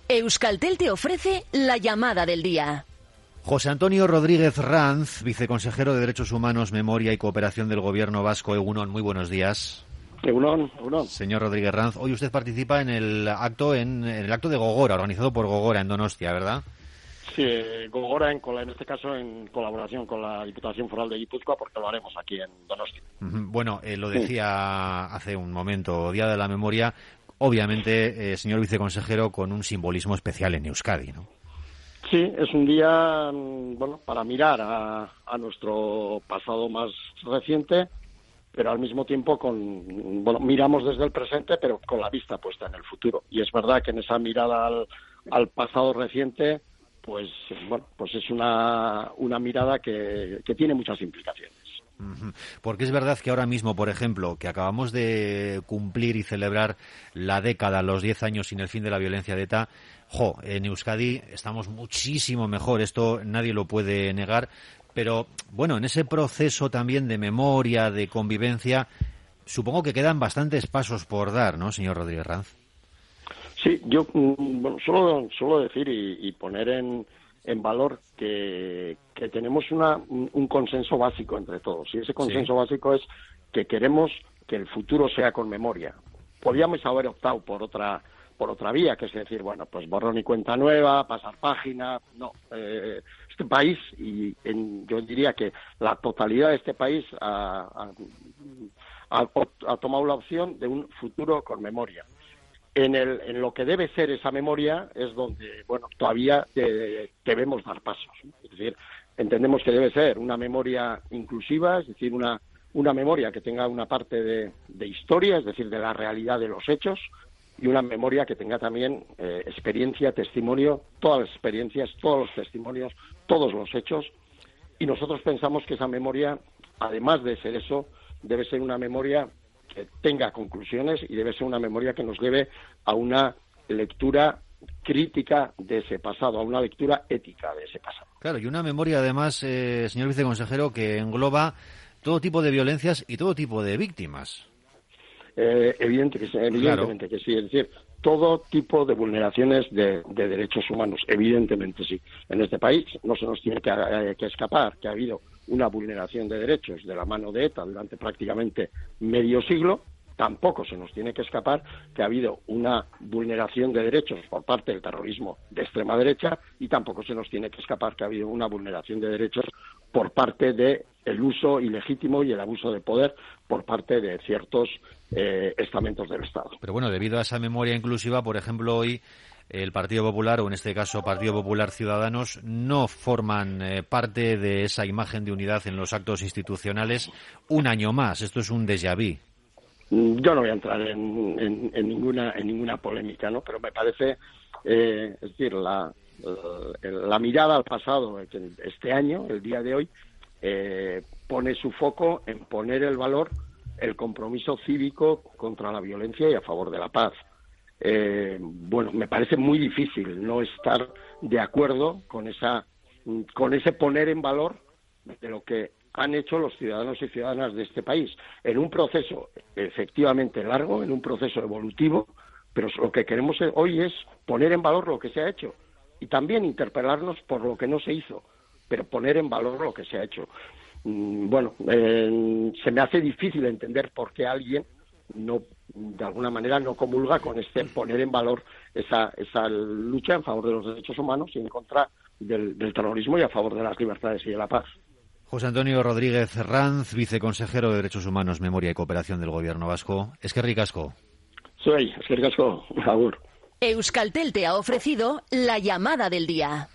Euskaltel te ofrece la llamada del día. José Antonio Rodríguez Ranz, viceconsejero de Derechos Humanos, Memoria y Cooperación del Gobierno Vasco. Egunon, muy buenos días. Egunon. Señor Rodríguez Ranz, hoy usted participa en el acto de Gogora, organizado por Gogora en Donostia, ¿verdad? Sí, Gogora en este caso en colaboración con la Diputación Foral de Guipúzcoa, porque lo haremos aquí en Donostia. Bueno, lo decía hace un momento, Día de la Memoria, obviamente, señor viceconsejero, con un simbolismo especial en Euskadi, ¿no? Sí, es un día, para mirar a nuestro pasado más reciente, pero al mismo tiempo miramos desde el presente, pero con la vista puesta en el futuro. Y es verdad que en esa mirada al pasado reciente, pues es una mirada que tiene muchas implicaciones. Porque es verdad que ahora mismo, por ejemplo, que acabamos de cumplir y celebrar la década, los 10 años sin el fin de la violencia de ETA, en Euskadi estamos muchísimo mejor, esto nadie lo puede negar, pero bueno, en ese proceso también de memoria, de convivencia, supongo que quedan bastantes pasos por dar, ¿no, señor Rodríguez Ranz? Sí, yo suelo decir y poner en valor que tenemos un consenso básico entre todos, y ese consenso básico es que queremos que el futuro sea con memoria. Podíamos haber optado por otra vía, que es decir, pues borrón y cuenta nueva, pasar página. No, este país, yo diría que la totalidad de este país ha tomado la opción de un futuro con memoria. En lo que debe ser esa memoria es donde, todavía debemos dar pasos, ¿no? Es decir, entendemos que debe ser una memoria inclusiva, es decir, una memoria que tenga una parte de historia, es decir, de la realidad de los hechos, y una memoria que tenga también experiencia, testimonio, todas las experiencias, todos los testimonios, todos los hechos. Y nosotros pensamos que esa memoria, además de ser eso, debe ser una memoria que tenga conclusiones y debe ser una memoria que nos lleve a una lectura crítica de ese pasado, a una lectura ética de ese pasado. Claro, y una memoria además, señor viceconsejero, que engloba todo tipo de violencias y todo tipo de víctimas. Evidentemente que sí, es decir, todo tipo de vulneraciones de derechos humanos, evidentemente sí. En este país no se nos tiene que escapar que ha habido una vulneración de derechos de la mano de ETA durante prácticamente medio siglo. Tampoco se nos tiene que escapar que ha habido una vulneración de derechos por parte del terrorismo de extrema derecha, y tampoco se nos tiene que escapar que ha habido una vulneración de derechos por parte del uso ilegítimo y el abuso de poder por parte de ciertos estamentos del Estado. Pero bueno, debido a esa memoria inclusiva, por ejemplo, hoy el Partido Popular, o en este caso Partido Popular Ciudadanos, no forman parte de esa imagen de unidad en los actos institucionales un año más. Esto es un déjà vu. Yo no voy a entrar en ninguna polémica, ¿no? Pero me parece, es decir, la mirada al pasado este año, el día de hoy, pone su foco en poner el valor, el compromiso cívico contra la violencia y a favor de la paz. Me parece muy difícil no estar de acuerdo con ese poner en valor de lo que han hecho los ciudadanos y ciudadanas de este país en un proceso efectivamente largo, en un proceso evolutivo, pero lo que queremos hoy es poner en valor lo que se ha hecho y también interpelarnos por lo que no se hizo, pero poner en valor lo que se ha hecho. Se me hace difícil entender por qué alguien de alguna manera no comulga con este poner en valor esa lucha en favor de los derechos humanos y en contra del terrorismo y a favor de las libertades y de la paz. José Antonio Rodríguez Ranz, viceconsejero de Derechos Humanos, Memoria y Cooperación del Gobierno Vasco. Eskerrik asko. Eskerrik asko, agur. Euskaltel te ha ofrecido la llamada del día.